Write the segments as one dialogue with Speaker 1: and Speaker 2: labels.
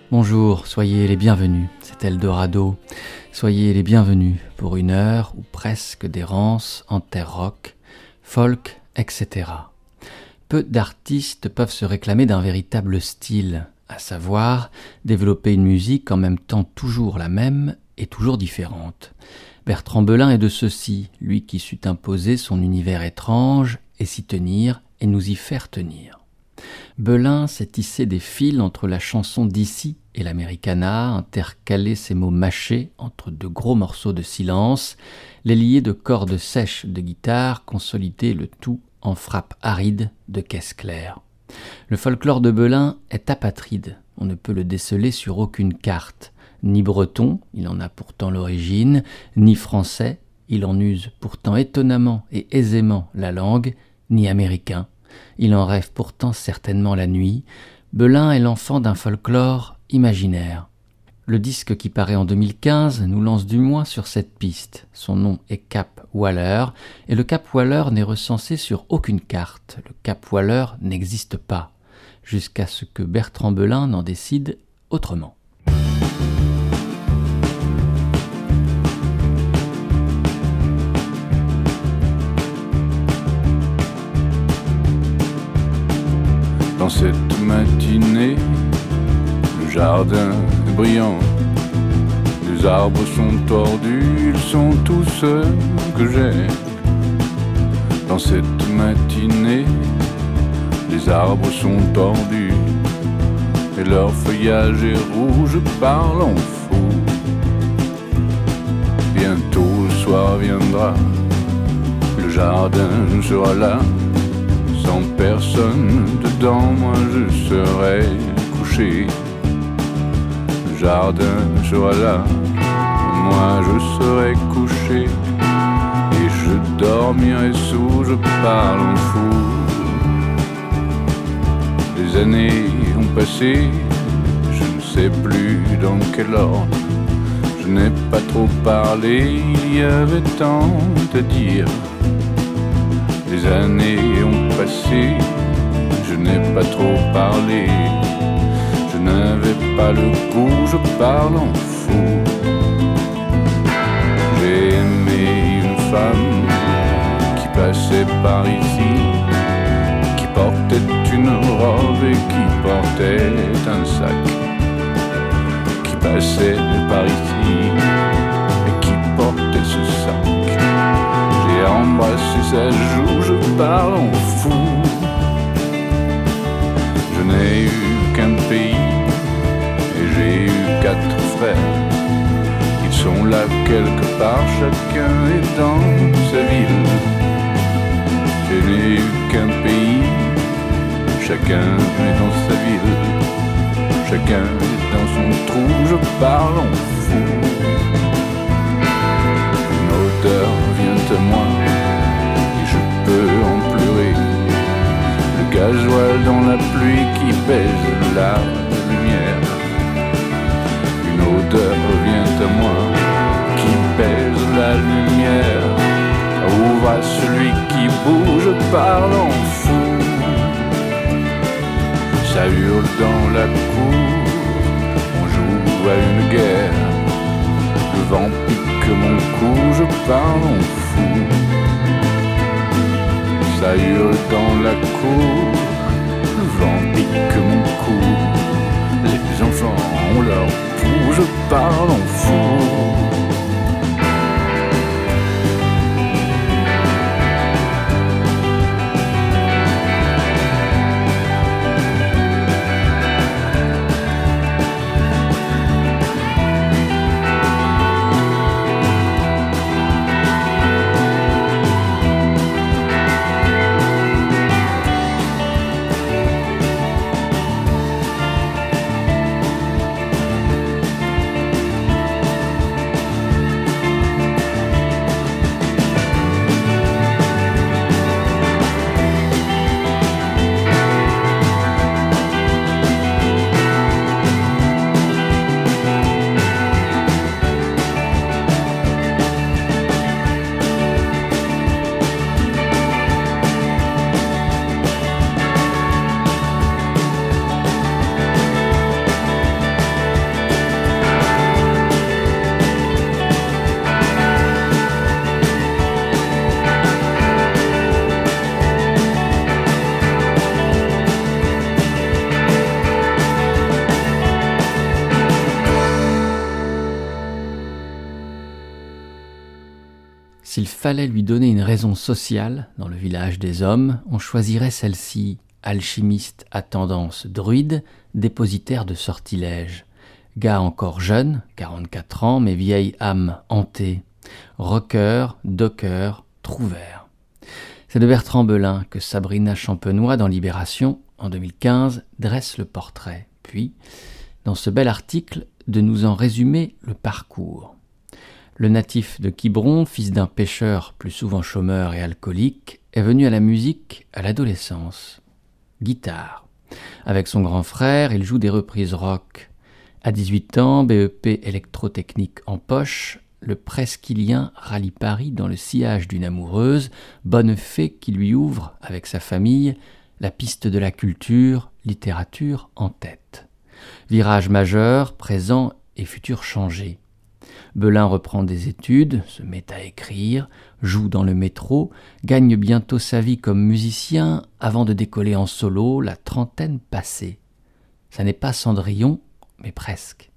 Speaker 1: Bonjour, soyez les bienvenus, c'est Eldorado. Soyez les bienvenus pour une heure ou presque d'errance en terre rock, folk, etc. Peu d'artistes peuvent se réclamer d'un véritable style, à savoir développer une musique en même temps toujours la même et toujours différente. Bertrand Belin est de ceux-ci, lui qui sut imposer son univers étrange et s'y tenir et nous y faire tenir. Belin s'est tissé des fils entre la chanson d'ici et l'americana, intercalé ses mots mâchés entre de gros morceaux de silence, les liés de cordes sèches de guitare, consolidé le tout en frappe aride de caisse claire. Le folklore de Belin est apatride, on ne peut le déceler sur aucune carte. Ni breton, il en a pourtant l'origine, ni français, il en use pourtant étonnamment et aisément la langue, ni américain. Il en rêve pourtant certainement la nuit. Belin est l'enfant d'un folklore imaginaire. Le disque qui paraît en 2015 nous lance du moins sur cette piste. Son nom est Cap Waller, et le Cap Waller n'est recensé sur aucune carte. Le Cap Waller n'existe pas, jusqu'à ce que Bertrand Belin n'en décide autrement.
Speaker 2: Dans cette matinée, le jardin est brillant. Les arbres sont tordus, ils sont tous ceux que j'ai. Dans cette matinée, les arbres sont tordus et leur feuillage est rouge, parle en fou. Bientôt le soir viendra, le jardin sera là. Sans personne dedans, moi je serai couché. Le jardin sera là, moi je serai couché. Et je dormirai sous, je parle en fou. Les années ont passé, je ne sais plus dans quel ordre. Je n'ai pas trop parlé, il y avait tant à dire. Les années ont passé, je n'ai pas trop parlé. Je n'avais pas le goût, je parle en fou. J'ai aimé une femme qui passait par ici, qui portait une robe et qui portait un sac. Qui passait par ici et qui portait ce sac. J'ai embrassé sa joue, je parle en fou. Je n'ai eu qu'un pays et j'ai eu 4 frères. Ils sont là quelque part, chacun est dans sa ville. Je n'ai eu qu'un pays, chacun est dans sa ville. Chacun est dans son trou, je parle en fou. Une odeur vient à moi et je peux en pleurer. Le gasoil dans la pluie qui baise la lumière. Une odeur vient à moi qui baise la lumière. Ouvre à celui qui bouge, parle en fou. Ça hurle dans la cour, on joue à une guerre. Le vent pique mon cou, je parle en fou. Ça hurle dans la cour, le vent pique mon cou. Les enfants ont leur pouls, je parle en fou.
Speaker 1: s'il fallait lui donner une raison sociale dans le village des hommes, on choisirait celle-ci, alchimiste à tendance druide, dépositaire de sortilèges. Gars encore jeune, 44 ans, mais vieille âme hantée. Rocker, docker, trouvère. C'est de Bertrand Belin que Sabrina Champenois, dans Libération, en 2015, dresse le portrait. Puis, dans ce bel article, de nous en résumer le parcours. Le natif de Quiberon, fils d'un pêcheur plus souvent chômeur et alcoolique, est venu à la musique à l'adolescence. Guitare. Avec son grand frère, il joue des reprises rock. À 18 ans, BEP électrotechnique en poche, le presqu'îlien rallie Paris dans le sillage d'une amoureuse, bonne fée qui lui ouvre, avec sa famille, la piste de la culture, littérature en tête. Virage majeur, présent et futur changé. Belin reprend des études, se met à écrire, joue dans le métro, gagne bientôt sa vie comme musicien avant de décoller en solo, la trentaine passée. Ça n'est pas Cendrillon, mais presque.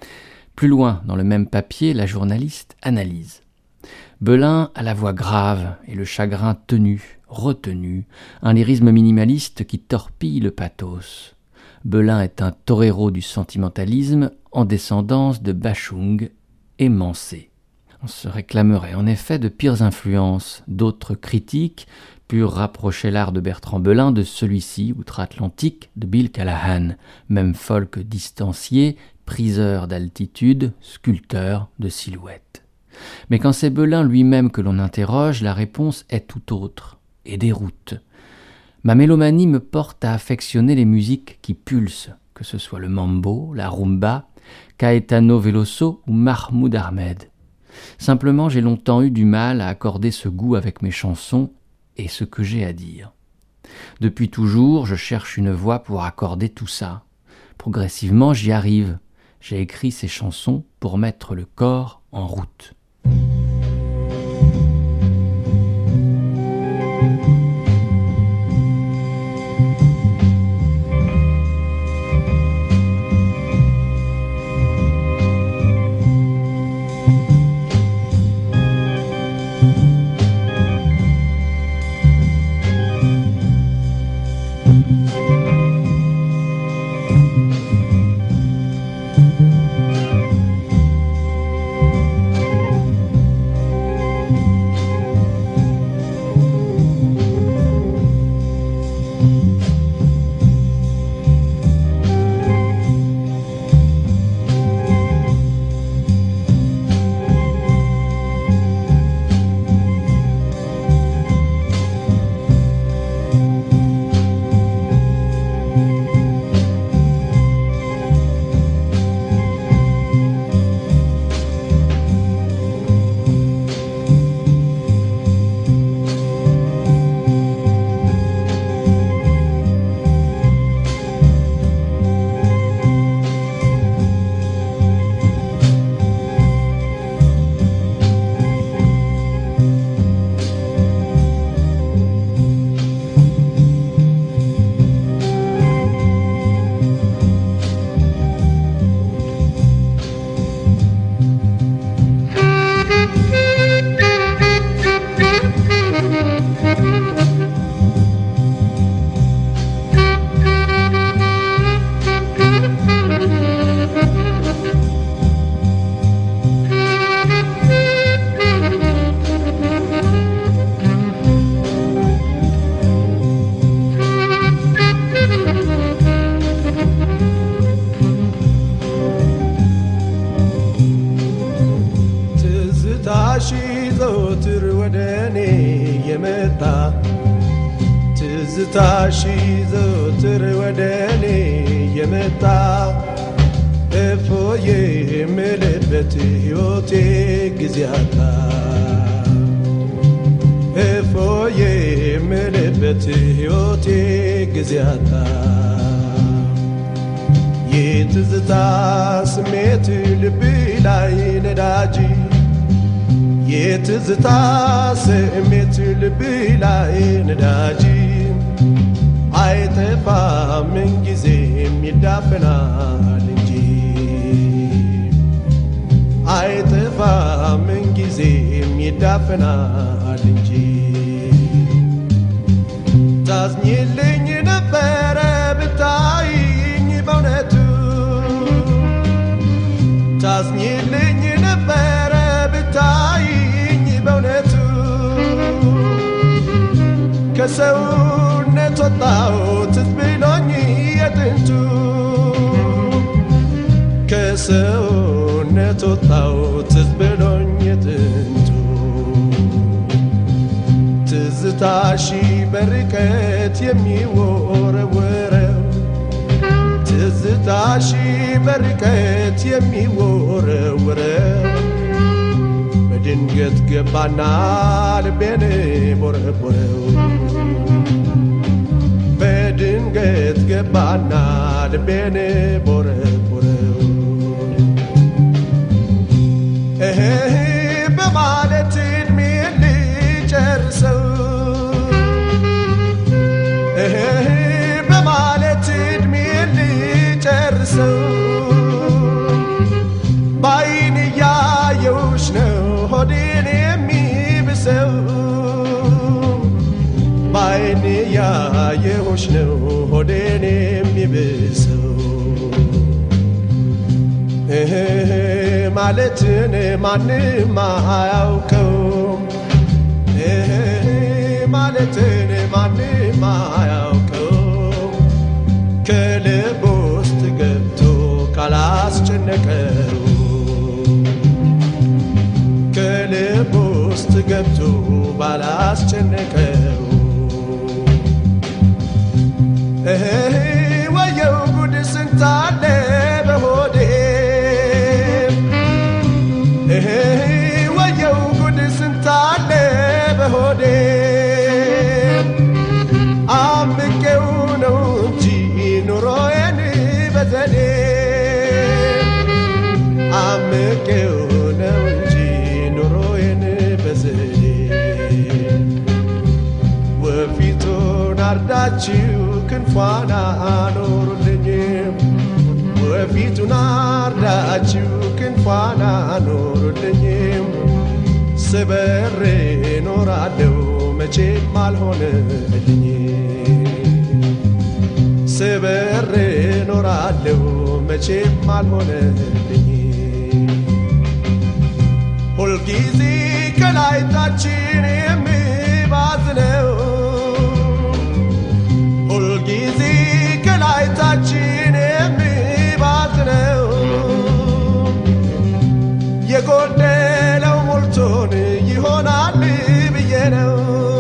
Speaker 1: Plus loin, dans le même papier, la journaliste analyse. Belin a la voix grave et le chagrin tenu, retenu, un lyrisme minimaliste qui torpille le pathos. Belin est un torero du sentimentalisme en descendance de Bachung et Mansé. On se réclamerait en effet de pires influences. D'autres critiques purent rapprocher l'art de Bertrand Belin de celui-ci, outre-Atlantique, de Bill Callahan, même folk distancié, priseur d'altitude, sculpteur de silhouettes. Mais quand c'est Belin lui-même que l'on interroge, la réponse est tout autre et déroute. Ma mélomanie me porte à affectionner les musiques qui pulsent, que ce soit le mambo, la rumba, Caetano Veloso ou Mahmoud Ahmed. Simplement, j'ai longtemps eu du mal à accorder ce goût avec mes chansons et ce que j'ai à dire. Depuis toujours, je cherche une voie pour accorder tout ça. Progressivement, j'y arrive. J'ai écrit ces chansons pour mettre le corps en route.
Speaker 3: ትዝታሽ ዘወትር ወደኔ የመጣ እፎዬ የምልበት ሕይወቴ ጊዜ አጣ እፎዬ የምልበት ሕይወቴ ጊዜ አጣ የትዝታ ስሜት ልብ ላይ ነዳጅ የትዝታ ስሜት ልብ ላይ ነዳጅ አይጠፋም ምንጊዜም ይዳፈናል እንጂ አይጠፋም ምንጊዜም ይዳፈናል ይዳፈናል እንጂ ታዝኝልኝ ነበረ ብታይኝ በእውነቱ ታዝኝልኝ ነበረ ብታይኝ በእውነቱ ከሰውነት ወጣሁት ብሎኝ የጥንቱ ከሰውነት ወጣሁት ብሎኝ የጥንቱ ትዝታሽ በርቀት የሚወረወረው ትዝታሽ በርቀት የሚወረወረው በድንገት ገባና ልቤን ቦረቦረው በድንገት ገባና ልቤን ቦረቦረው በማለት ዕድሜን ልጨርሰው በማለት ዕድሜን ልጨርሰው ባይን እያየሁሽ ነው ሆዴን የሚብሰው ባይን እያየሁሽ ነው ሆዴን የሚብሰው ማለትን ማንም አያውቀው ማለትን ማንም አያውቀው ከልብ ውስጥ ገብቶ ካላስጨነቀው ከልብ ውስጥ ገብቶ ባላስጨነቀው ወየው ጉድ ስንታለ በሆዴ ወየው ጉድ ስንታለ በሆዴ አምቄው ነው እንጂ ኑሮዬን በዘዴ አምቄው ነው እንጂ ኑሮዬን በዘዴ ወፊቱን አርዳችሁ ክንፏን አኖሩልኝ ወፊቱን አርዳችሁ ክንፏን አኖሩልኝ ስበሬ ኖራለሁ መቼም አልሆነልኝ ስበሬ ኖራለሁ መቼም አልሆነልኝ ሁልጊዜ ከላይ ታችን የሚባዝነው ሁልጊዜ ከላይ ታችን የሚባዝነው የጎደለው ሞልቶን ይሆናል ብዬ ነው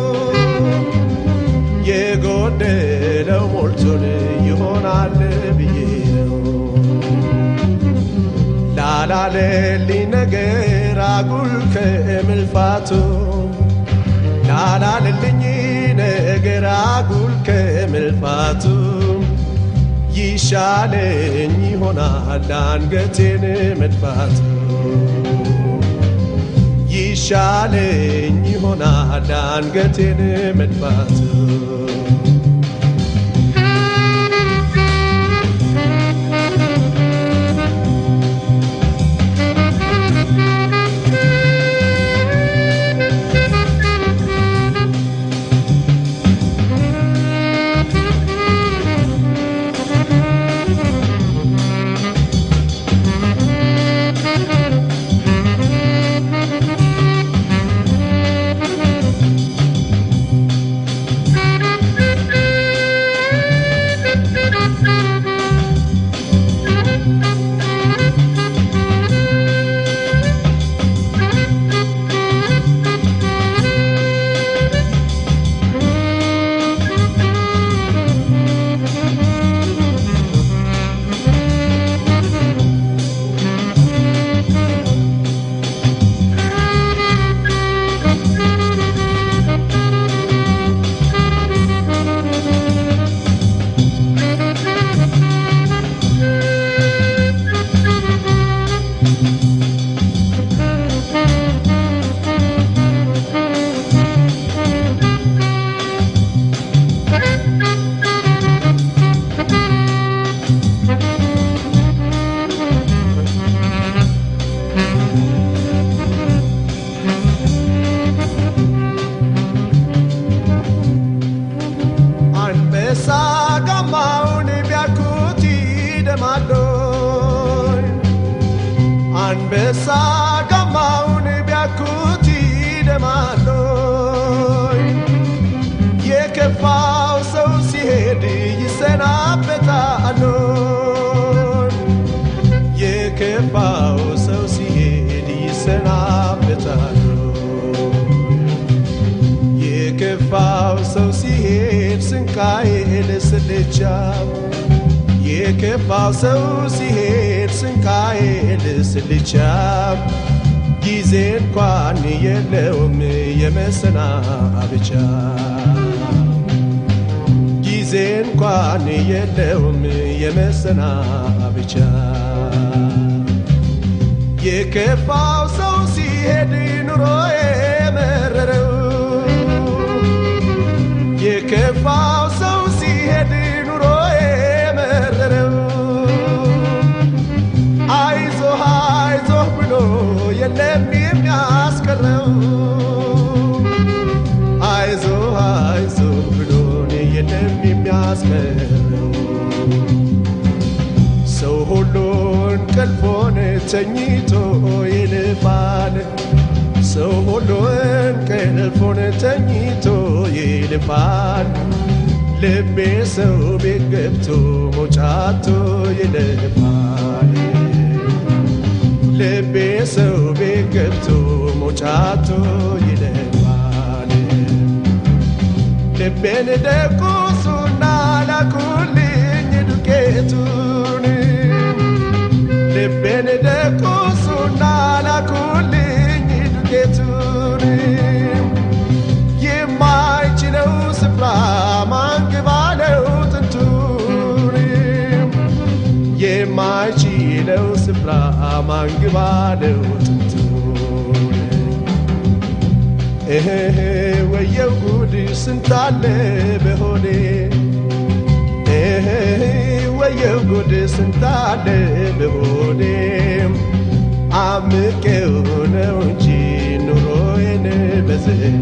Speaker 3: የጎደለው ሞልቶን ይሆናል ብዬ ነው ላላለልኝ ነገር አጉል ከመልፋቱ ላላለልኝ ነገር አጉል ከመልፋቱ ይሻለኝ ይሆናል አንገቴን መድፋቱ ይሻለኝ ይሆናል አንገቴን መድፋቱ ሳጋማውን ቢያኩት ይደማሎይ የከፋው ሰው ሲሄድ ይሰናበታሎይ የከፋው ሰው ሲሄድ ይሰናበታሎይ የከፋው ሰው ሲሄድ ስንቃዬ ልስልቻው የከፋው ሰው ሲሄድ ስንቃዬ ልስልቻው ጊዜ እንኳን የለውም የመሰናበቻ ጊዜ እንኳን የለውም የመሰናበቻ የከፋው ሰው ሲሄድ ኑሮዬ መረረው የከፋው ሰው ሲሄድ ኑሮዬ መረረው አይዞህ አይዞህ ብሎ የለም የሚያስቀረው አይዞህ አይዞህ ብሎ የለም የሚያስቀረው ሰው ሁሉ እንቅልፉን ተኝቶ ይልፋል ሰው ሁሉ እንቅልፉን ተኝቶ ይልፋል ልቤ ሰው ቤት ገብቶ መውጫቶ ይልፋል ልቤ ሰው ቤት ገብቶ መውጫቶ ይልፋል ልቤን ደቁሱና ላኩልኝ ዱቄቱን ልቤን ደቁሱና ላኩልኝ ዱቄቱን የማይችለው ስፍራ ማንግባለው ጥንቱን የማይችለው ስፍራ ማንግባለው ጥንቱን ወየው ጉድ ስንታለ በሆዴ ወየው ጉድ ስንታለ በሆዴ አምቄው ነው እንጂ ኑሮዬን በዘዴ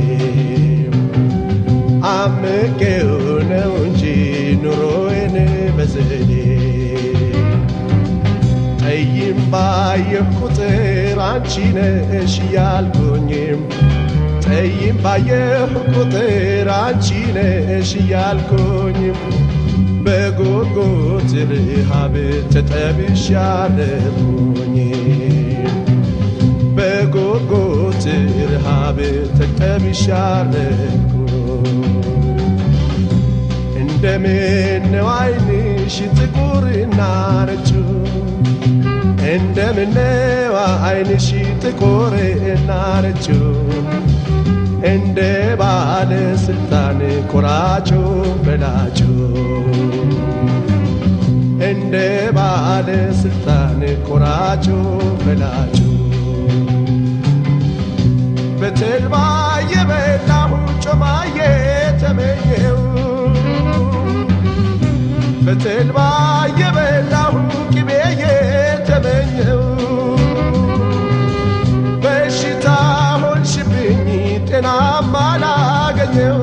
Speaker 3: አምቄው ነው እንጂ ኑሮዬን በዘዴ ጠይም ባየሁ ቁጥር አንቺ ነሽ ያልኩኝም ጠይም ባየሁ ቁጥር አንቺ ነሽ ያልኩኝም በጉጉት ረሃብ ተጠብሻለሁኝ በጉጉት ረሃብ ተጠብሻለሁ እንደምን ነው ዓይንሽ ጥቁርና ነጩ እንደምን ነው ዓይንሽ ጥቁርና ነጩ እንደ ባለስልጣን ቆራጩ በላጩ እንደ ባለስልጣን ቆራጩ በላጩ በተልባ የበላሁ ጮማዬ ተመኘው በተልባ የበላሁ ቅቤዬ ተመኘው በሽታ ሆንሽብኝ ጤናማ ላገኘው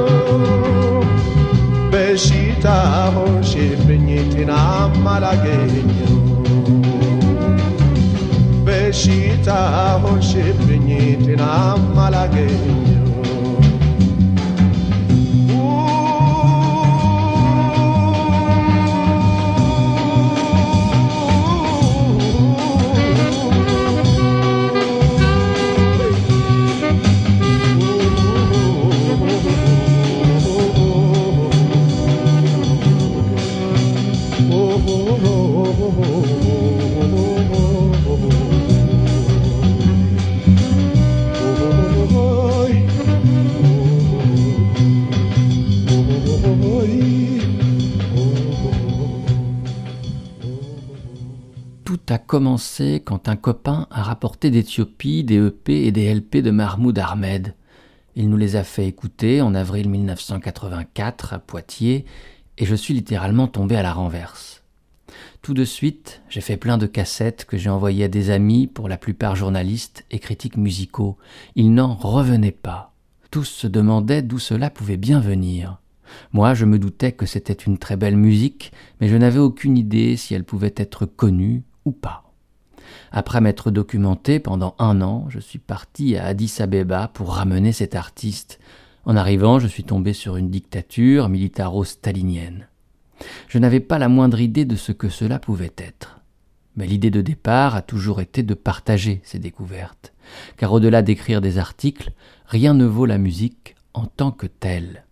Speaker 3: በሽታ ሆንሽብኝ ጤናማ ላገኘው በሽታ ሆንሽብኝ ጤናማ ላገኘው
Speaker 1: A commencé quand un copain a rapporté d'Éthiopie des EP et des LP de Mahmoud Ahmed. Il nous les a fait écouter en avril 1984 à Poitiers et je suis littéralement tombé à la renverse. Tout de suite, j'ai fait plein de cassettes que j'ai envoyées à des amis, pour la plupart journalistes et critiques musicaux. Ils n'en revenaient pas. Tous se demandaient d'où cela pouvait bien venir. Moi, je me doutais que c'était une très belle musique, mais je n'avais aucune idée si elle pouvait être connue ou pas. Après m'être documenté pendant 1 an, je suis parti à Addis Abeba pour ramener cet artiste. En arrivant, je suis tombé sur une dictature militaro-stalinienne. Je n'avais pas la moindre idée de ce que cela pouvait être. Mais l'idée de départ a toujours été de partager ces découvertes, car au-delà d'écrire des articles, rien ne vaut la musique en tant que telle.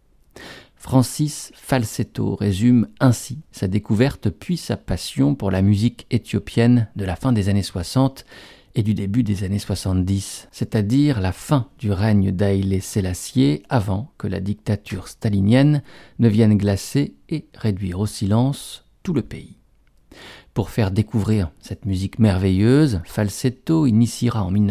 Speaker 1: Francis Falsetto résume ainsi sa découverte puis sa passion pour la musique éthiopienne de la fin des années 60 et du début des années 70, c'est-à-dire la fin du règne d'Haïlé Sélassié avant que la dictature stalinienne ne vienne glacer et réduire au silence tout le pays. Pour faire découvrir cette musique merveilleuse, Falsetto initiera en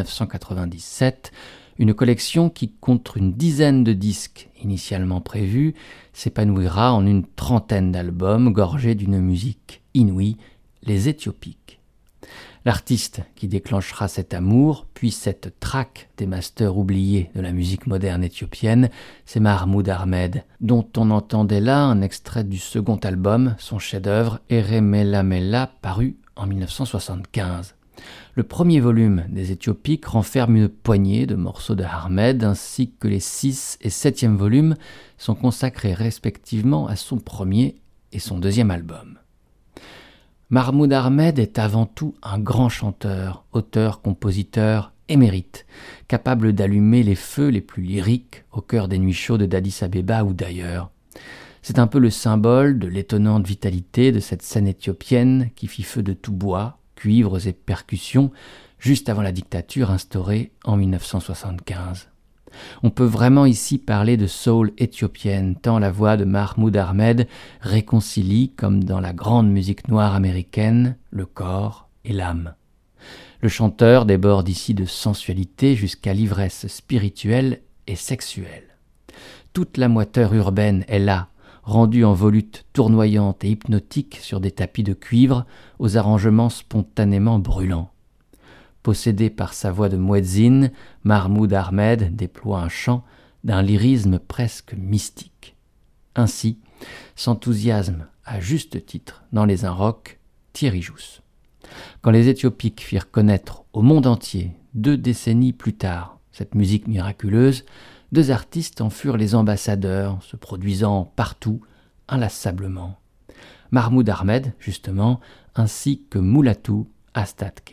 Speaker 1: 1997 une collection qui, contre une dizaine de disques initialement prévus, s'épanouira en une trentaine d'albums gorgés d'une musique inouïe, les Éthiopiques. L'artiste qui déclenchera cet amour, puis cette traque des masters oubliés de la musique moderne éthiopienne, c'est Mahmoud Ahmed, dont on entendait là un extrait du second album, son chef-d'œuvre Eremelamela, paru en 1975. Le premier volume des Éthiopiques renferme une poignée de morceaux de Ahmed, ainsi que les 6 et 7e volumes sont consacrés respectivement à son premier et son deuxième album. Mahmoud Ahmed est avant tout un grand chanteur, auteur, compositeur émérite, capable d'allumer les feux les plus lyriques au cœur des nuits chaudes d'Addis Abeba ou d'ailleurs. C'est un peu le symbole de l'étonnante vitalité de cette scène éthiopienne qui fit feu de tout bois, cuivres et percussions juste avant la dictature instaurée en 1975. On peut vraiment ici parler de soul éthiopienne, tant la voix de Mahmoud Ahmed réconcilie, comme dans la grande musique noire américaine, le corps et l'âme. Le chanteur déborde ici de sensualité jusqu'à l'ivresse spirituelle et sexuelle. Toute la moiteur urbaine est là, rendue en volutes tournoyantes et hypnotiques sur des tapis de cuivre aux arrangements spontanément brûlants. Possédé par sa voix de muezzin, Mahmoud Ahmed déploie un chant d'un lyrisme presque mystique. Ainsi s'enthousiasme à juste titre dans les rock Thierry Jousse. Quand les Éthiopiques firent connaître au monde entier, 2 décennies plus tard, cette musique miraculeuse, 2 artistes en furent les ambassadeurs, se produisant partout, inlassablement. Mahmoud Ahmed, justement, ainsi que Mulatu Astatke.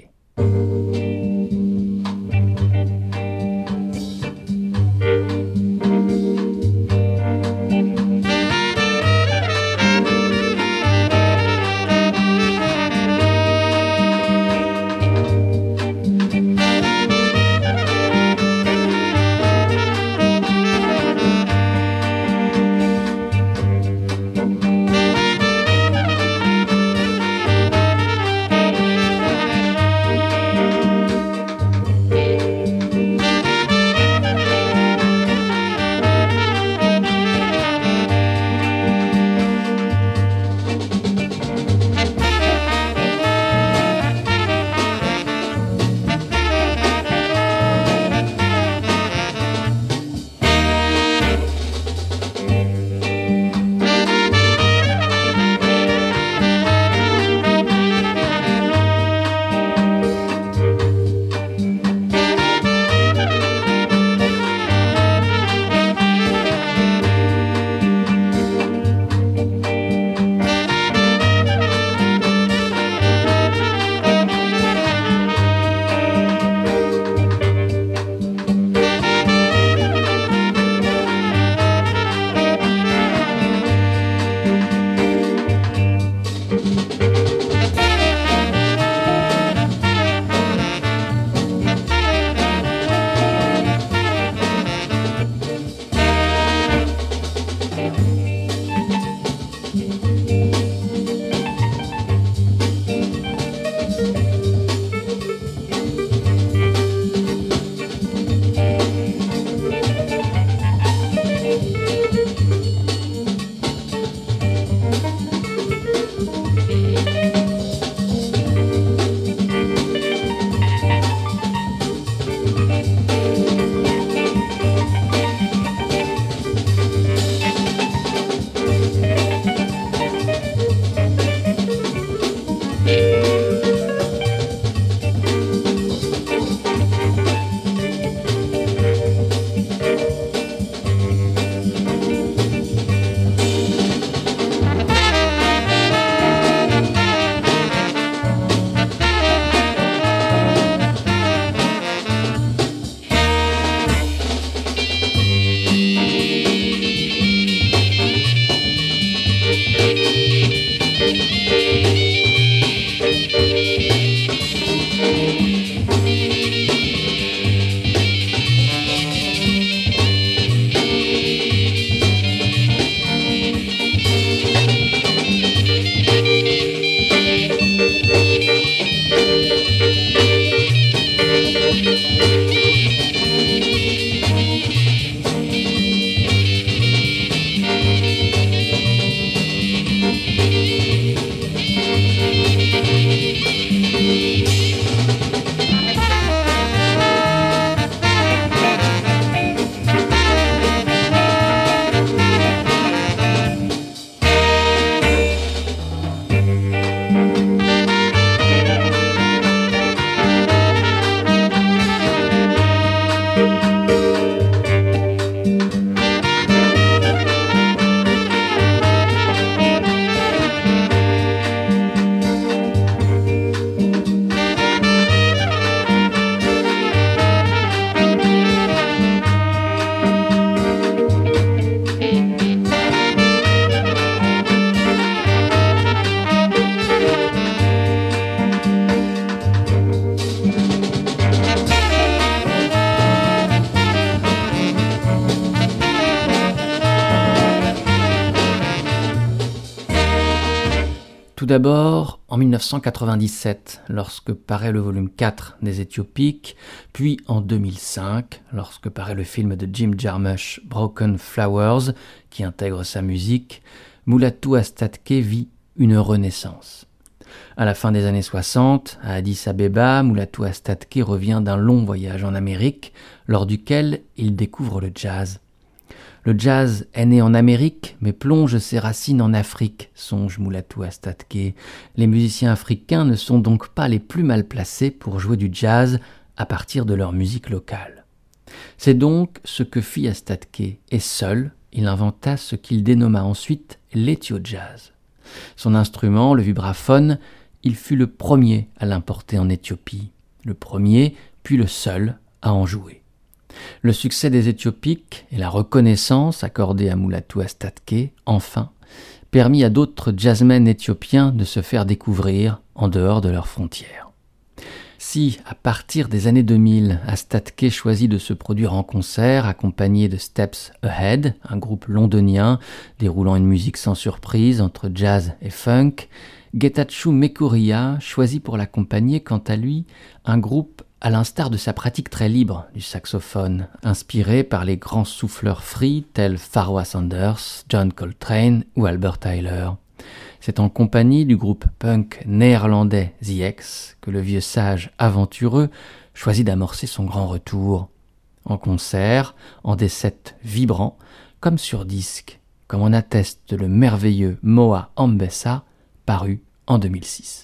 Speaker 1: d'abord, en 1997, lorsque paraît le volume 4 des Éthiopiques, puis en 2005, lorsque paraît le film de Jim Jarmusch, Broken Flowers, qui intègre sa musique, Mulatu Astatke vit une renaissance. À la fin des années 60, à Addis Abeba, Mulatu Astatke revient d'un long voyage en Amérique, lors duquel il découvre le jazz. Le jazz est né en Amérique, mais plonge ses racines en Afrique, songe Mulatu Astatke. Les musiciens africains ne sont donc pas les plus mal placés pour jouer du jazz à partir de leur musique locale. C'est donc ce que fit Astatke, et seul, il inventa ce qu'il dénomma ensuite l'Ethio-jazz. Son instrument, le vibraphone, il fut le premier à l'importer en Éthiopie, le premier, puis le seul à en jouer. Le succès des Éthiopiques et la reconnaissance accordée à Mulatu Astatke, enfin, permit à d'autres jazzmen éthiopiens de se faire découvrir en dehors de leurs frontières. Si, à partir des années 2000, Astatke choisit de se produire en concert accompagné de Steps Ahead, un groupe londonien déroulant une musique sans surprise entre jazz et funk, Getachew Mekuria choisit pour l'accompagner quant à lui un groupe à l'instar de sa pratique très libre du saxophone, inspiré par les grands souffleurs free tels Pharoah Sanders, John Coltrane ou Albert Tyler. C'est en compagnie du groupe punk néerlandais The X que le vieux sage aventureux choisit d'amorcer son grand retour. En concert, en des sets vibrants, comme sur disque, comme en atteste le merveilleux Moa Ambessa, paru en 2006.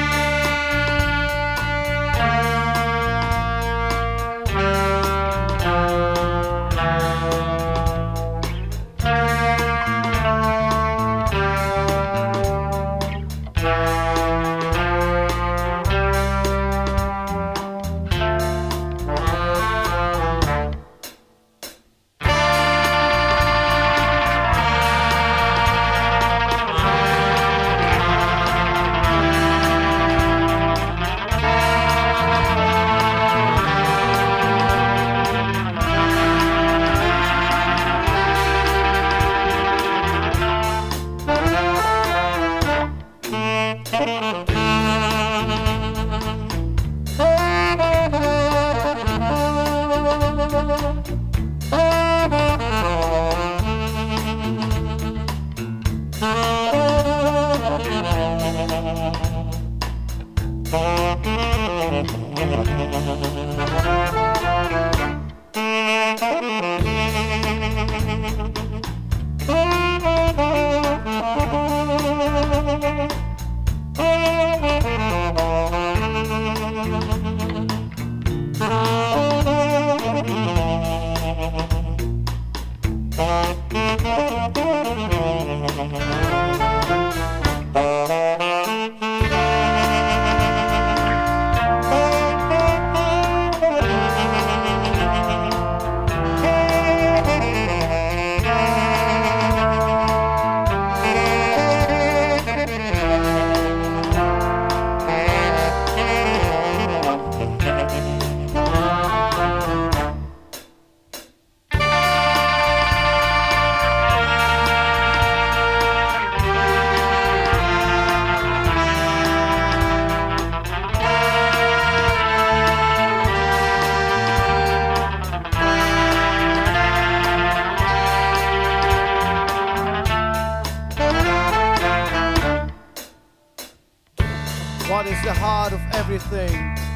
Speaker 3: What is the heart of everything?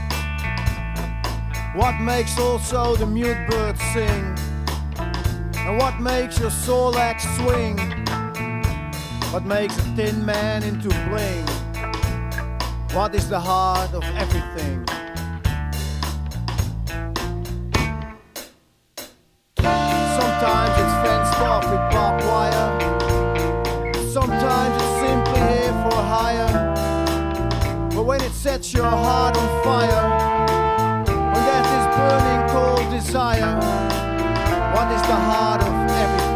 Speaker 3: What makes also the mute bird sing? And what makes your soul axe swing? What makes a thin man into bling? What is the heart of everything? Sometimes it's fenced off with barbed wire. Sometimes it's simply here for hire. But when it sets your heart on fire, when there's this burning cold desire, what is the heart of everything?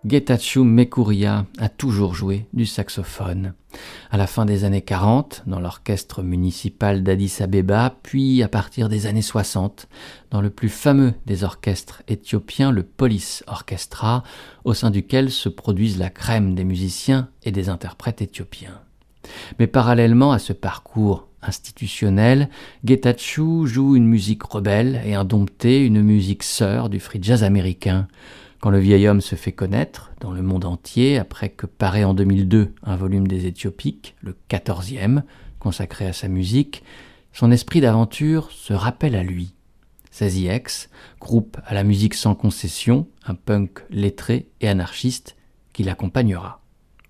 Speaker 1: Getachew Mekhouria a toujours joué du saxophone. À la fin des années 40, dans l'orchestre municipal d'Addis Abeba, puis à partir des années 60, dans le plus fameux des orchestres éthiopiens, le Police Orchestra, au sein duquel se produisent la crème des musiciens et des interprètes éthiopiens. Mais parallèlement à ce parcours institutionnel, Getachew joue une musique rebelle et indomptée, une musique sœur du free jazz américain. Quand le vieil homme se fait connaître dans le monde entier, après que paraît en 2002 un volume des Éthiopiques, le 14e, consacré à sa musique, son esprit d'aventure se rappelle à lui. Sazy X, groupe à la musique sans concession, un punk lettré et anarchiste qui l'accompagnera.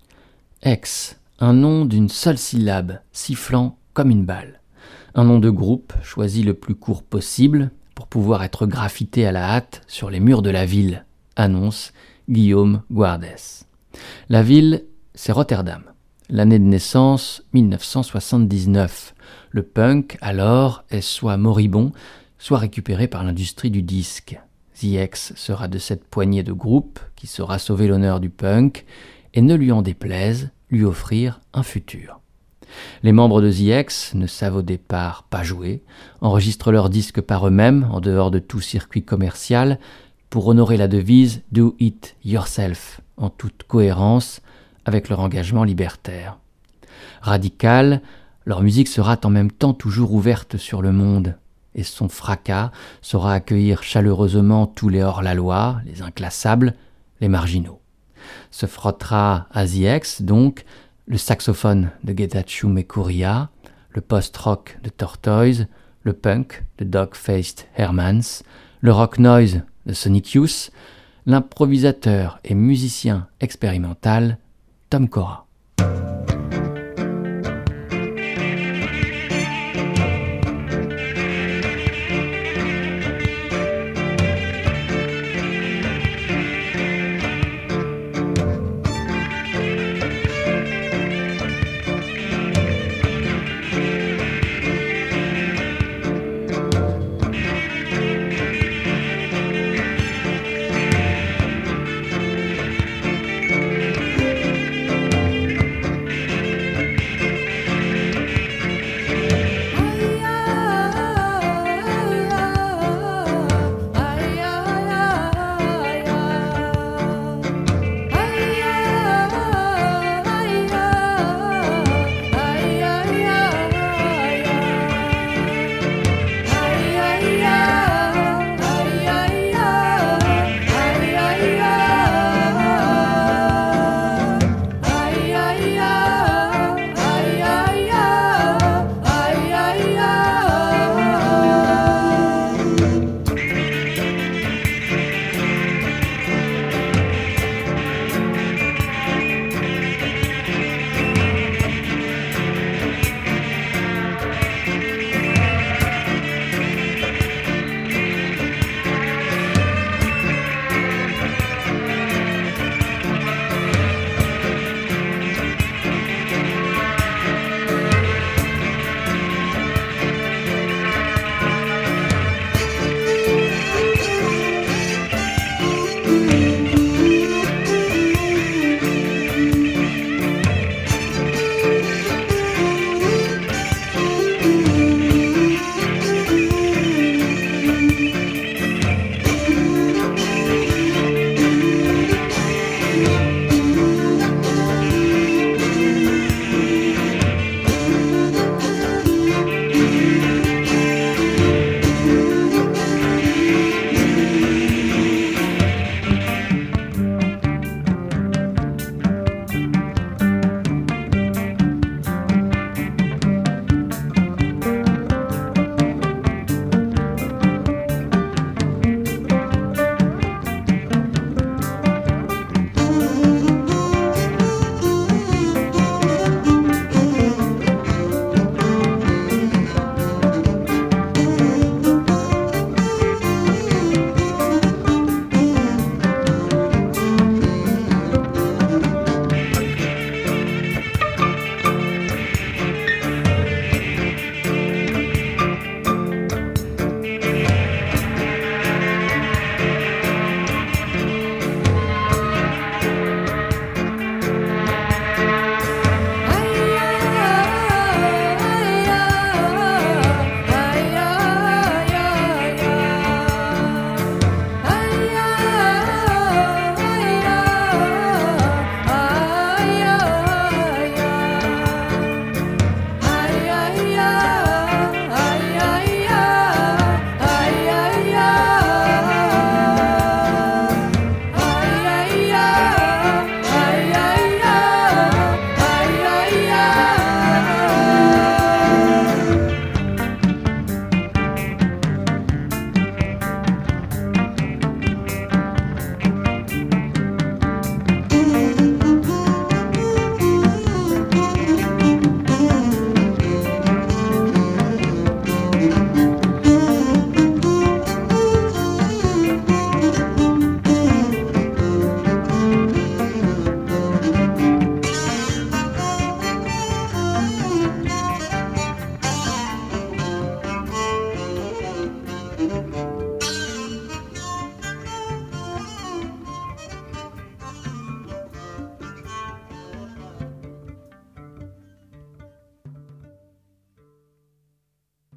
Speaker 1: X, un nom d'une seule syllabe, sifflant comme une balle. Un nom de groupe choisi le plus court possible pour pouvoir être graffité à la hâte sur les murs de la ville, annonce Guillaume Guardès. La ville, c'est Rotterdam. L'année de naissance, 1979. Le punk, alors, est soit moribond, soit récupéré par l'industrie du disque. The X sera de cette poignée de groupes qui saura sauver l'honneur du punk et, ne lui en déplaise, lui offrir un futur. Les membres de The X ne savent au départ pas jouer, enregistrent leurs disques par eux-mêmes, en dehors de tout circuit commercial, pour honorer la devise « Do it yourself » en toute cohérence avec leur engagement libertaire. Radicale, leur musique sera en même temps toujours ouverte sur le monde, et son fracas saura accueillir chaleureusement tous les hors-la-loi, les inclassables, les marginaux. Se frottera à The X, donc, le saxophone de Getachew Mekhouria, le post-rock de Tortoise, le punk de Dog-Faced Hermans, le rock noise de Sonic Youth, l'improvisateur et musicien expérimental Tom Cora.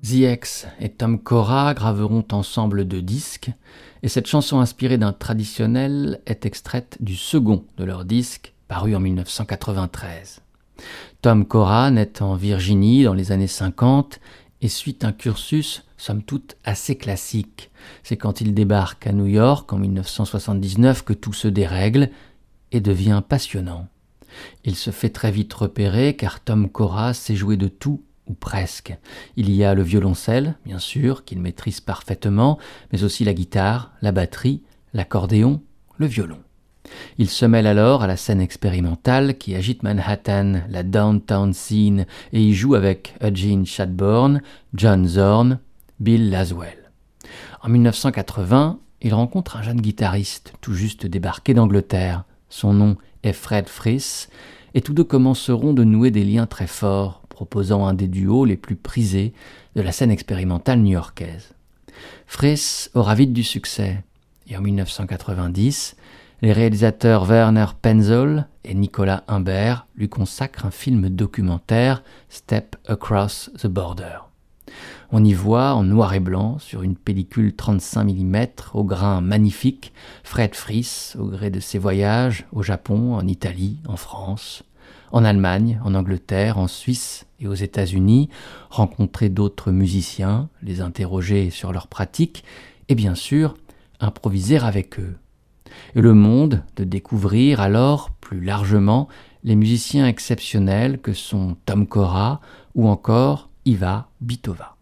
Speaker 1: The X et Tom Cora graveront ensemble 2 disques, et cette chanson inspirée d'un traditionnel est extraite du second de leur disque, paru en 1993. Tom Cora naît en Virginie dans les années 50 et suit un cursus somme toute assez classique. C'est quand il débarque à New York en 1979 que tout se dérègle et devient passionnant. Il se fait très vite repérer car Tom Cora sait jouer de tout ou presque. Il y a le violoncelle, bien sûr, qu'il maîtrise parfaitement, mais aussi la guitare, la batterie, l'accordéon, le violon. Il se mêle alors à la scène expérimentale qui agite Manhattan, la downtown scene, et y joue avec Eugene Chadbourne, John Zorn, Bill Laswell. En 1980, il rencontre un jeune guitariste tout juste débarqué d'Angleterre. Son nom est Fred Frith, et tous deux commenceront de nouer des liens très forts, proposant un des duos les plus prisés de la scène expérimentale new-yorkaise. Frith aura vite du succès, et en 1990, les réalisateurs Werner Penzold et Nicolas Humbert lui consacrent un film documentaire, Step Across the Border. On y voit, en noir et blanc, sur une pellicule 35 mm au grain magnifique, Fred Frith, au gré de ses voyages au Japon, en Italie, en France, en Allemagne, en Angleterre, en Suisse et aux États-Unis, rencontrer d'autres musiciens, les interroger sur leurs pratiques et bien sûr, improviser avec eux. Et le monde de découvrir alors, plus largement, les musiciens exceptionnels que sont Tom Cora ou encore Iva Bytova.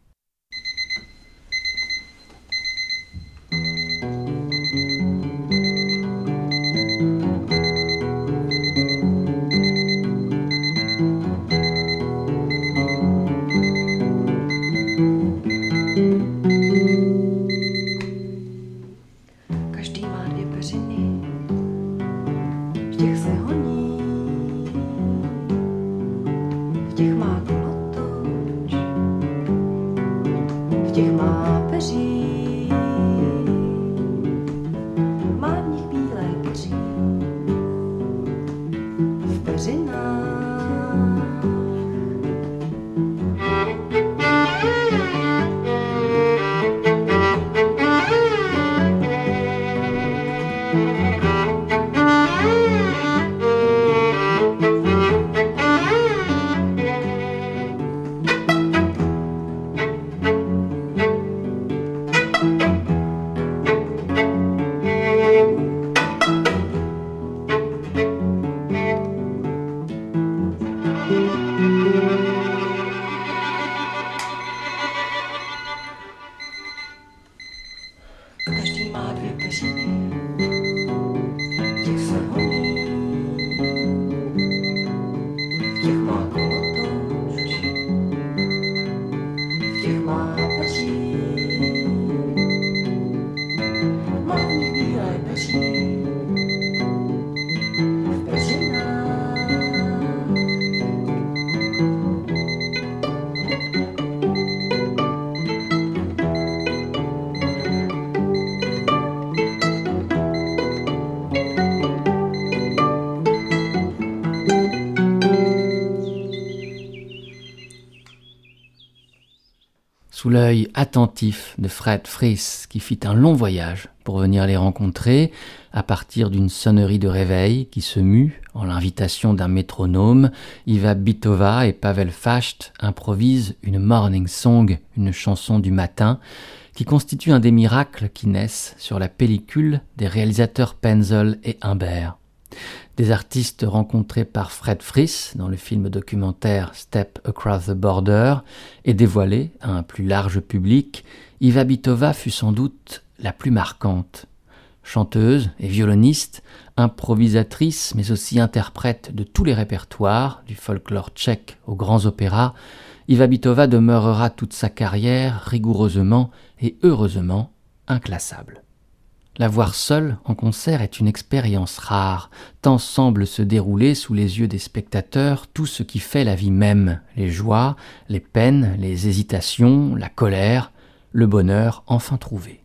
Speaker 1: Sous l'œil attentif de Fred Frith, qui fit un long voyage pour venir les rencontrer, à partir d'une sonnerie de réveil qui se mue en l'invitation d'un métronome, Iva Bytova et Pavel Fasht improvisent une morning song, une chanson du matin, qui constitue un des miracles qui naissent sur la pellicule des réalisateurs Penzold et Humbert. Des artistes rencontrés par Fred Frith dans le film documentaire Step Across the Border et dévoilés à un plus large public, Iva Bytova fut sans doute la plus marquante. Chanteuse et violoniste, improvisatrice mais aussi interprète de tous les répertoires, du folklore tchèque aux grands opéras, Iva Bytova demeurera toute sa carrière rigoureusement et heureusement inclassable. La voir seule en concert est une expérience rare, tant semble se dérouler sous les yeux des spectateurs tout ce qui fait la vie même, les joies, les peines, les hésitations, la colère, le bonheur enfin trouvé.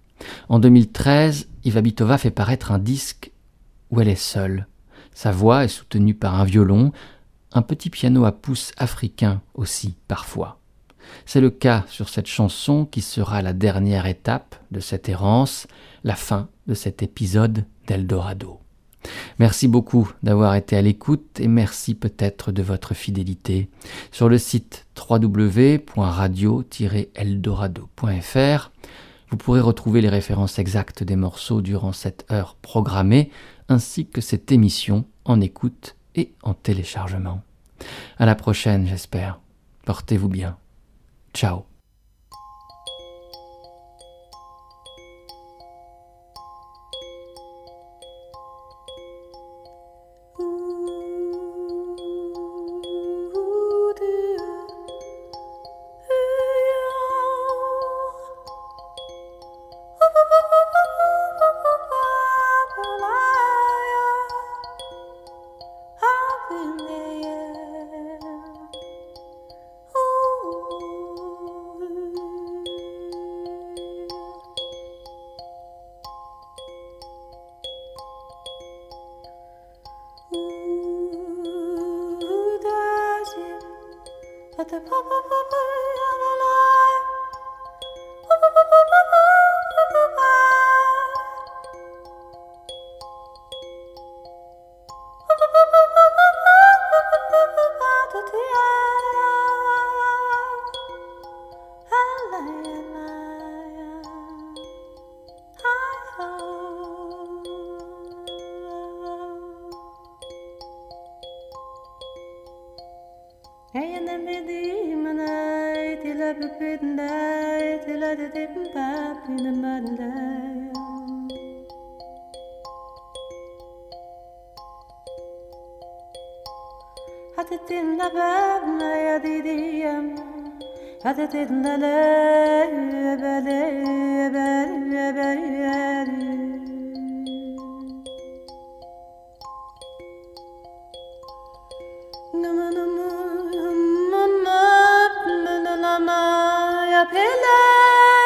Speaker 1: En 2013, Iva Bytova fait paraître un disque où elle est seule. Sa voix est soutenue par un violon, un petit piano à pouce africain aussi parfois. C'est le cas sur cette chanson qui sera la dernière étape de cette errance, la fin de cet épisode d'Eldorado. Merci beaucoup d'avoir été à l'écoute et merci peut-être de votre fidélité. Sur le site www.radio-eldorado.fr, vous pourrez retrouver les références exactes des morceaux durant cette heure programmée, ainsi que cette émission en écoute et en téléchargement. À la prochaine, j'espère. Portez-vous bien. Ciao.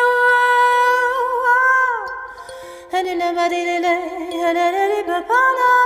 Speaker 4: Papa